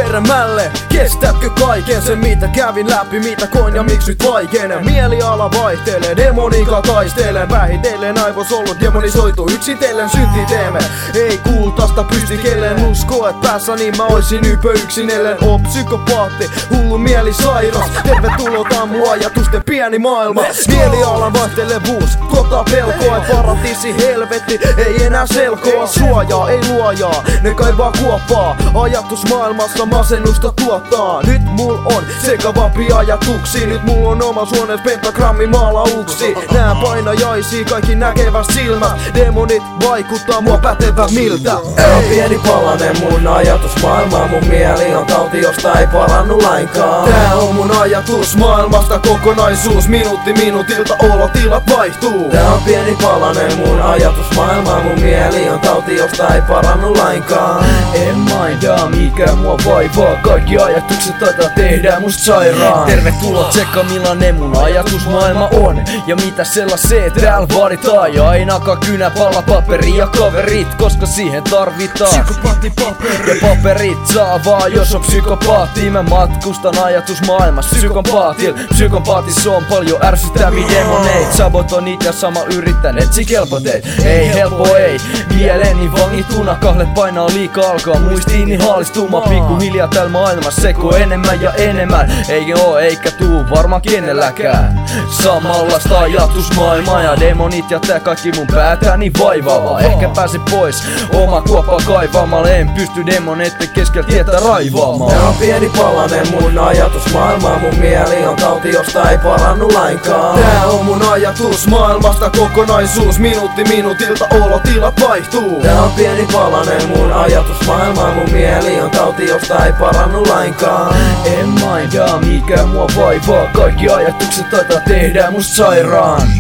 häirämälle. Kestätkö kaiken sen mitä kävin läpi, mitä koin ja miksi nyt vaikenen? Mieliala vaihtelee, demoninkaan taistelen. Vähitellen aivosollut demonisoitu, yksitellen synti teemme. Ei kultaista pysty kellen uskoo, et päässä niin mä oisin ypö yksin ellen oo psykopaatti, hullu mieli sairas. Tervetuloa mua ajatusten pieni maailma. Mielialan vaihtelevuus tuottaa pelkoa, et paratiisi helvetti ei enää selkoa. Suojaa ei luojaa, ne kaivaa kuoppaa. Ajatusmaailmassa masennusta tuottaa. Nyt mul on sekavampi ajatuksia. Nyt mul on oma suones pentagrammi maalauksi. Nää painajaisia kaikki näkevät silmät. Demonit vaikuttaa mua pätevämmiltä. Tää on pieni palanen mun ajatusmaailmaa. Mun mieli on tauti josta ei parannu lainkaan. Tää on mun ajatusmaailmasta kokonaisuus. Minuutti minuutilta olotilat vaihtuu. Tää on pieni palanen mun ajatusmaailmaa. Mun mieli on tauti josta ei parannu lainkaan. En mindaa mikä mua vaivaa. Kaikki ajatukset taitaa tehdä musta sairaan. Tervetuloa tsekka millainen mun ajatusmaailma on. Ja mitä sellaisee täällä vaaditaan. Ja ainakaan kynäpalla paperi ja kaverit, koska siihen tarvitaan ja paperit saa vaan jos on psykopaatti. Mä matkustan ajatusmaailmassa psykopaatil. Psykopaatissa on paljon ärsyttäviä demoneita. Sabotonit ja sama yritän etsi kelpoteet. Ei helppo ei, mieleni vangituna. Kahlet painaa liikaa alkaa muistiini haalistumaan. Pikkuhiljaa täällä maailmassa seko enemmän ja enemmän. Ei oo eikä tuu varmaan kenelläkään samanlaista ajatusmaailmaa. Ja demonit ja tää kaikki mun päätäni vaivaavaa. Ehkä pääse pois oma kuoppa kaivaamaan. En pysty demoneitten keskellä tietä raivaamaan. Tää on pieni palanen mun ajatusmaailmaa. Mun mieli on tauti josta ei parannu lainkaan. Tää on mun ajatusmaailmasta kokonaisuus. Minuutti minuutilta olotilat vaihtuu. Tää on pieni palanen mun ajatusmaailmaa. Mun mieli on tauti josta ei parannu lainkaan. En mindaa mikä mua vaivaa. Kaikki ajatukset taitaa tehdä musta sairaan.